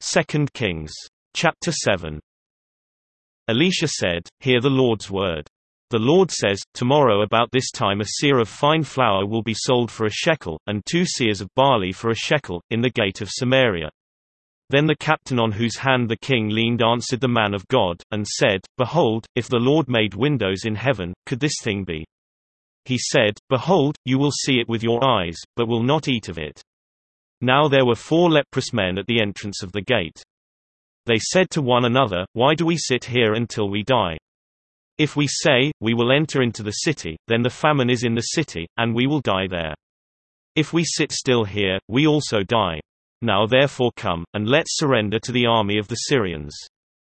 2 Kings. Chapter 7. Elisha said, "Hear the Lord's word. The Lord says, tomorrow about this time a seah of fine flour will be sold for a shekel, and 2 seahs of barley for a shekel, in the gate of Samaria." Then the captain on whose hand the king leaned answered the man of God, and said, "Behold, if the Lord made windows in heaven, could this thing be?" He said, "Behold, you will see it with your eyes, but will not eat of it." Now there were 4 leprous men at the entrance of the gate. They said to one another, "Why do we sit here until we die? If we say, we will enter into the city, then the famine is in the city, and we will die there. If we sit still here, we also die. Now therefore come, and let's surrender to the army of the Syrians.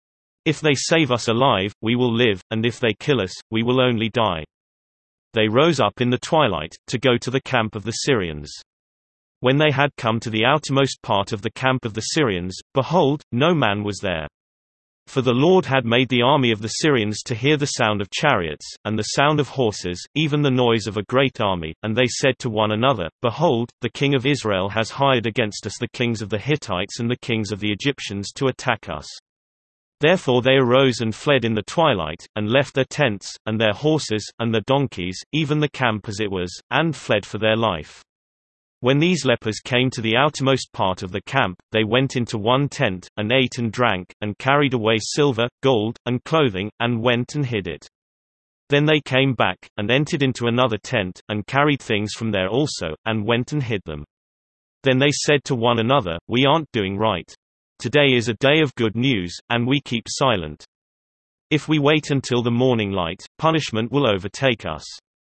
If they save us alive, we will live, and if they kill us, we will only die." They rose up in the twilight, to go to the camp of the Syrians. When they had come to the outermost part of the camp of the Syrians, behold, no man was there. For the Lord had made the army of the Syrians to hear the sound of chariots, and the sound of horses, even the noise of a great army, and they said to one another, "Behold, the king of Israel has hired against us the kings of the Hittites and the kings of the Egyptians to attack us." Therefore they arose and fled in the twilight, and left their tents, and their horses, and their donkeys, even the camp as it was, and fled for their life. When these lepers came to the outermost part of the camp, they went into one tent, and ate and drank, and carried away silver, gold, and clothing, and went and hid it. Then they came back, and entered into another tent, and carried things from there also, and went and hid them. Then they said to one another, "We aren't doing right. Today is a day of good news, and we keep silent. If we wait until the morning light, punishment will overtake us.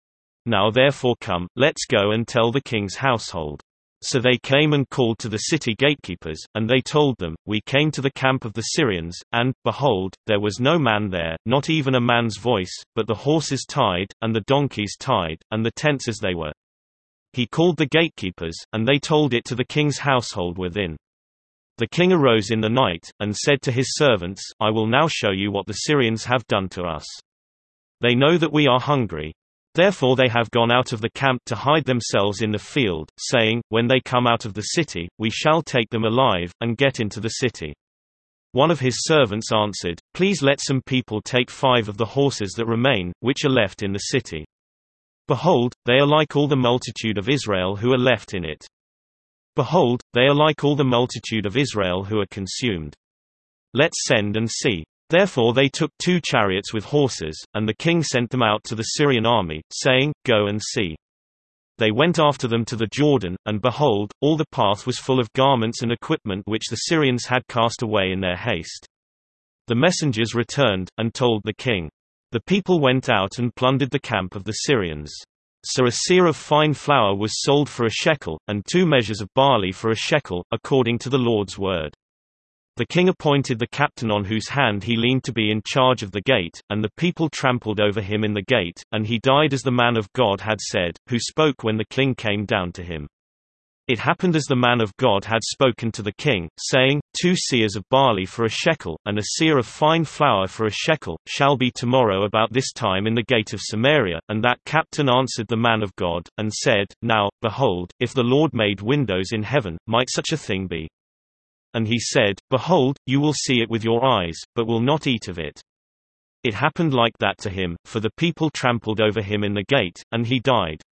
Now therefore come, let's go and tell the king's household." So they came and called to the city gatekeepers, and they told them, "We came to the camp of the Syrians, and, behold, there was no man there, not even a man's voice, but the horses tied, and the donkeys tied, and the tents as they were." He called the gatekeepers, and they told it to the king's household within. The king arose in the night, and said to his servants, "I will now show you what the Syrians have done to us. They know that we are hungry. Therefore they have gone out of the camp to hide themselves in the field, saying, when they come out of the city, we shall take them alive, and get into the city." One of his servants answered, "Please let some people take 5 of the horses that remain, which are left in the city. Behold, they are like all the multitude of Israel who are left in it. Behold, they are like all the multitude of Israel who are consumed. Let's send and see." Therefore they took 2 chariots with horses, and the king sent them out to the Syrian army, saying, "Go and see." They went after them to the Jordan, and behold, all the path was full of garments and equipment which the Syrians had cast away in their haste. The messengers returned, and told the king. The people went out and plundered the camp of the Syrians. So a seah of fine flour was sold for a shekel, and 2 measures of barley for a shekel, according to the Lord's word. The king appointed the captain on whose hand he leaned to be in charge of the gate, and the people trampled over him in the gate, and he died as the man of God had said, who spoke when the king came down to him. It happened as the man of God had spoken to the king, saying, 2 seahs of barley for a shekel, and a seah of fine flour for a shekel, shall be tomorrow about this time in the gate of Samaria. And that captain answered the man of God, and said, Now, behold, if the Lord made windows in heaven, might such a thing be? And he said, Behold, you will see it with your eyes, but will not eat of it. It happened like that to him, for the people trampled over him in the gate, and he died.